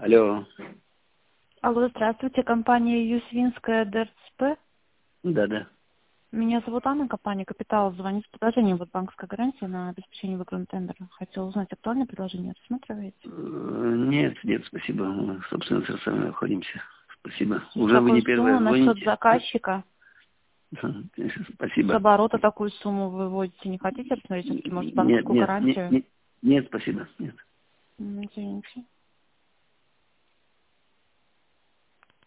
Алло. Алло, здравствуйте, компания Юсвинская ДРЦП. Да. Меня зовут Анна, компания «Капитал». Звонит с предложением вот банковской гарантии на обеспечение выигранного тендера. Хотела узнать, актуальное предложение рассматриваете? Нет, спасибо. Мы, собственно, сами находимся. Спасибо. Уже вы Какую не сумму первая на счет звоните. заказчика? С Спасибо. оборота такую сумму вы вводите? Не хотите рассмотреть все-таки, может, Нет, банковскую гарантию? нет, спасибо. Нет. Извините.